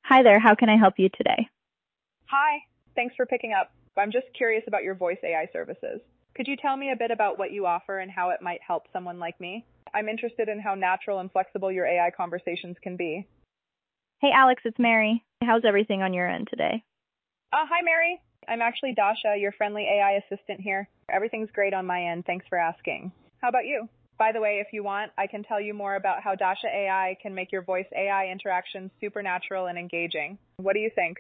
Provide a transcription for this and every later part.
Hi there, how can I help you today? Hi, thanks for picking up. I'm just curious about your voice AI services. Could you tell me a bit about what you offer and how it might help someone like me? I'm interested in how natural and flexible your AI conversations can be. Hey Alex, it's Mary. How's everything on your end today? Hi, Mary. I'm actually Dasha, your friendly AI assistant here. Everything's great on my end. Thanks for asking. How about you? By the way, if you want, I can tell you more about how Dasha AI can make your voice AI interactions supernatural and engaging. What do you think?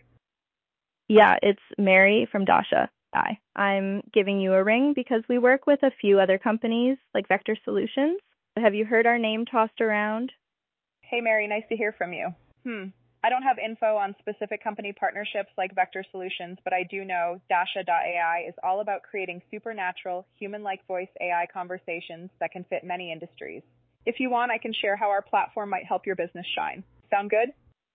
Yeah, it's Mary from Dasha. Hi. I'm giving you a ring because we work with a few other companies like Vector Solutions. Have you heard our name tossed around? Hey, Mary, nice to hear from you. I don't have info on specific company partnerships like Vector Solutions, but I do know Dasha.ai is all about creating supernatural, human-like voice AI conversations that can fit many industries. If you want, I can share how our platform might help your business shine. Sound good?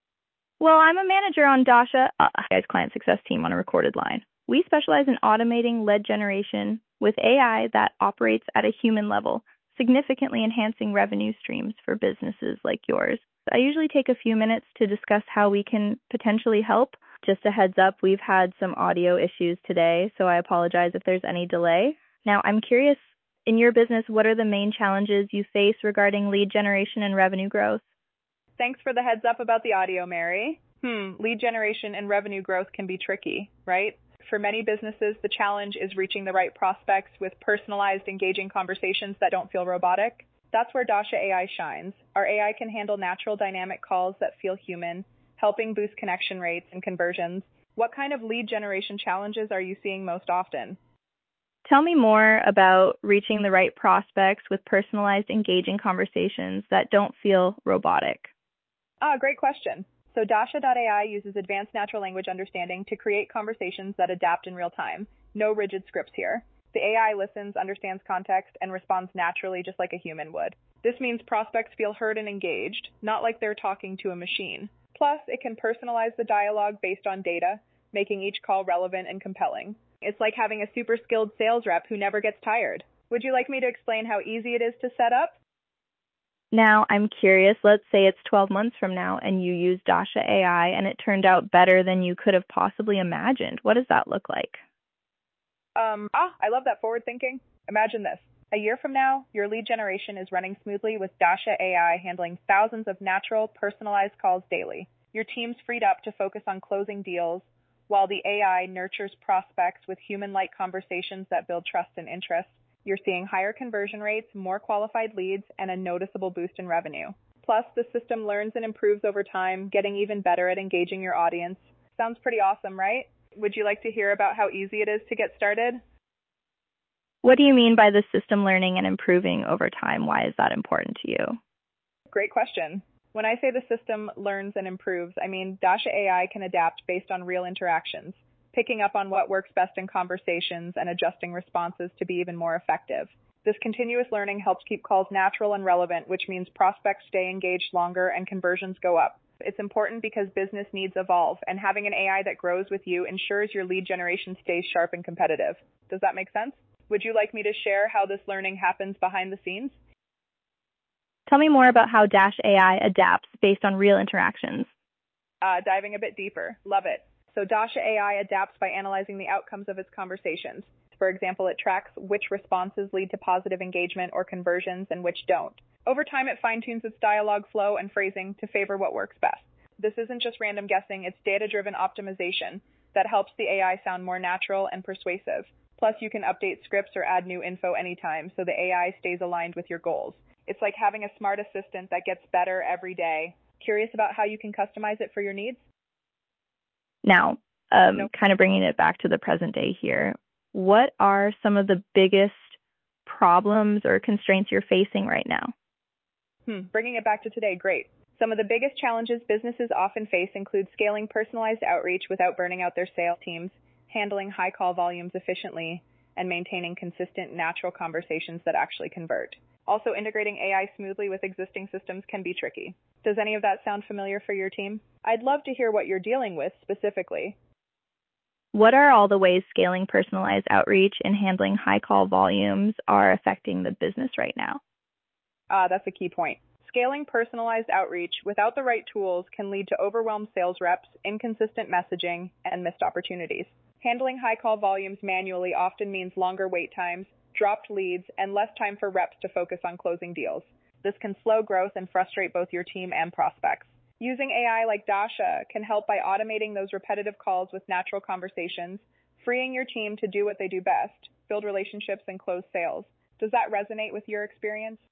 Well, I'm a manager on Dasha, guy's client success team on a recorded line. We specialize in automating lead generation with AI that operates at a human level, significantly enhancing revenue streams for businesses like yours. I usually take a few minutes to discuss how we can potentially help. Just a heads up, we've had some audio issues today, so I apologize if there's any delay. Now, I'm curious, in your business, what are the main challenges you face regarding lead generation and revenue growth? Thanks for the heads up about the audio, Mary. Lead generation and revenue growth can be tricky, right? For many businesses, the challenge is reaching the right prospects with personalized, engaging conversations that don't feel robotic. That's where Dasha AI shines. Our AI can handle natural dynamic calls that feel human, helping boost connection rates and conversions. What kind of lead generation challenges are you seeing most often? Tell me more about reaching the right prospects with personalized, engaging conversations that don't feel robotic. Great question. So Dasha.ai uses advanced natural language understanding to create conversations that adapt in real time. No rigid scripts here. The AI listens, understands context, and responds naturally just like a human would. This means prospects feel heard and engaged, not like they're talking to a machine. Plus, it can personalize the dialogue based on data, making each call relevant and compelling. It's like having a super skilled sales rep who never gets tired. Would you like me to explain how easy it is to set up? Now, I'm curious, let's say it's 12 months from now and you use Dasha AI and it turned out better than you could have possibly imagined. What does that look like? I love that forward thinking. Imagine this. A year from now, your lead generation is running smoothly with Dasha AI handling thousands of natural, personalized calls daily. Your team's freed up to focus on closing deals, while the AI nurtures prospects with human-like conversations that build trust and interest. You're seeing higher conversion rates, more qualified leads, and a noticeable boost in revenue. Plus, the system learns and improves over time, getting even better at engaging your audience. Sounds pretty awesome, right? Would you like to hear about how easy it is to get started? What do you mean by the system learning and improving over time? Why is that important to you? Great question. When I say the system learns and improves, I mean Dasha AI can adapt based on real interactions, picking up on what works best in conversations and adjusting responses to be even more effective. This continuous learning helps keep calls natural and relevant, which means prospects stay engaged longer and conversions go up. It's important because business needs evolve, and having an AI that grows with you ensures your lead generation stays sharp and competitive. Does that make sense? Would you like me to share how this learning happens behind the scenes? Tell me more about how Dash AI adapts based on real interactions. Diving a bit deeper. Love it. So Dasha AI adapts by analyzing the outcomes of its conversations. For example, it tracks which responses lead to positive engagement or conversions and which don't. Over time, it fine-tunes its dialogue flow and phrasing to favor what works best. This isn't just random guessing, it's data-driven optimization that helps the AI sound more natural and persuasive. Plus, you can update scripts or add new info anytime, so the AI stays aligned with your goals. It's like having a smart assistant that gets better every day. Curious about how you can customize it for your needs? Now, kind of bringing it back to the present day here, what are some of the biggest problems or constraints you're facing right now? Bringing it back to today, great. Some of the biggest challenges businesses often face include scaling personalized outreach without burning out their sales teams, handling high call volumes efficiently, and maintaining consistent, natural conversations that actually convert. Also, integrating AI smoothly with existing systems can be tricky. Does any of that sound familiar for your team? I'd love to hear what you're dealing with specifically. What are all the ways scaling personalized outreach and handling high call volumes are affecting the business right now? That's a key point. Scaling personalized outreach without the right tools can lead to overwhelmed sales reps, inconsistent messaging, and missed opportunities. Handling high call volumes manually often means longer wait times, dropped leads, and less time for reps to focus on closing deals. This can slow growth and frustrate both your team and prospects. Using AI like Dasha can help by automating those repetitive calls with natural conversations, freeing your team to do what they do best, build relationships and close sales. Does that resonate with your experience?